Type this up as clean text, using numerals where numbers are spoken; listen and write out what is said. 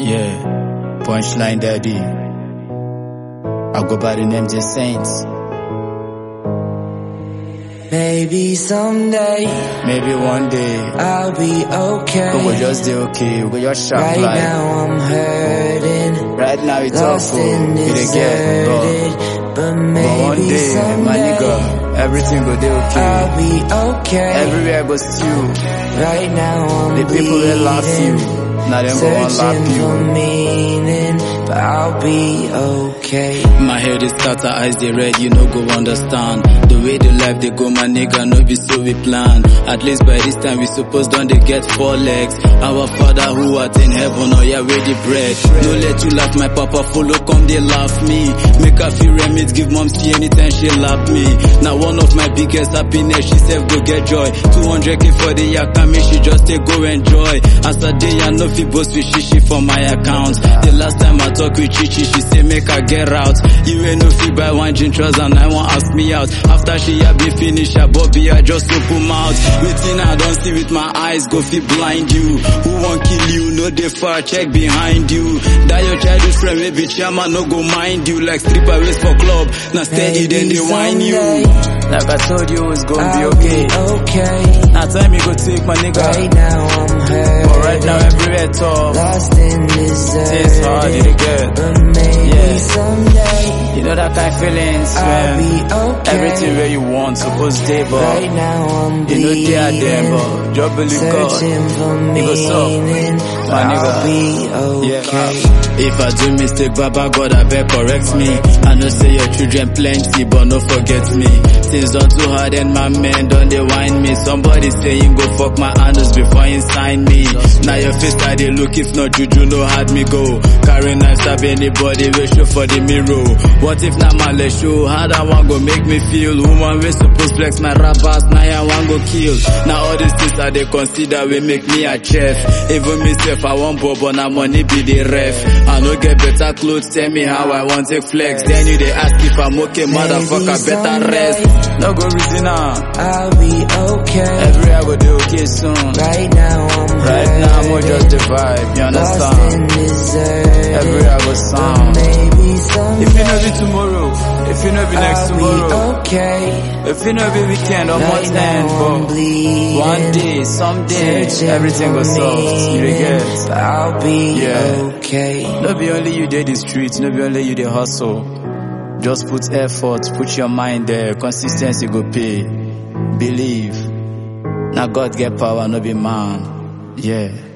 Yeah, punchline daddy. I go by the name J Saints. Maybe someday, maybe one day, I'll be okay. we will just do okay. We will just sharp right life. now I'm hurting. Right now it's lost awful. and We dey get deserted. But maybe but one day, someday, my nigga, everything go do okay. I'll be okay. Everywhere goes still. Right now I'm The people that laugh you, now them go and searching laugh for you. meaning, but I'll be okay. My head is scatter, eyes they red, you no go understand. The way the life they go, my nigga, no be so we plan. At least by this time we suppose don't they get 4 legs. Our Father who art in heaven, oh yeah, ready bread. No let you laugh, my papa follow, come they laugh me. Make a few remedies, give mom see anytime she laugh me. Now one of my biggest happiness, she self go get joy. 200k for the yakami, she just take go enjoy. As a day I know fi boast with shishi for my account. The last time I talk with Chichi, she say make her get out. You ain't no fi buy one gin trust and I won't ask me out. After she have been finished, her Bobby I just open mouth. Waiting I don't see with my eyes, go fi blind you. Who won't kill you? No they far, check behind you. That your childhood friend maybe chairman no go mind you. Like stripper waist for club, now steady then they whine you. Like I told you it's gonna be okay. Now time you go take my nigga. Right now I'm hurt. But right now everywhere tough. Lost and deserted. It's hard to get. But maybe someday, You know that kind of feelings I'll when be okay. everything where you want supposed to stay, but Right now I'm you know they are there, bleeding, but just believe God. searching for It goes up, meaning, but my nigga. I'll be okay. If I do mistake, Baba God, I beg correct me. I know say your children plenty, but no forget me. Things done too hard and my men done they whine me. Somebody saying go fuck my handles before you sign me. Now your face I they look, if not juju no hard me go. Carry knife stab anybody, we show for the mirror. What if not my let show? How that one go make me feel? Woman we supposed flex my rappers, now I want go kill. Now all these things that they consider will make me a chef. Even myself I want bob on a money be the ref. I no get better clothes, tell me how I want to flex. Then you they ask if I'm okay, motherfucker, better rest. No go reason now. I'll be okay. Everywhere will do okay soon. Right now I'm Right now I'm just the vibe, you lost understand? and deserted. Everywhere will sound. Maybe someday, If you know be tomorrow, if you know be next I'll tomorrow, be okay. if you know be weekend or Right month now end, I'm but bleeding, one day, someday, searching everything for goes soft. You meaning, get. but I'll be Yeah. okay. No be only you did the streets, no be only you the hustle. Just put effort, put your mind there, consistency go pay. Believe. Now God get power, no be man. Yeah.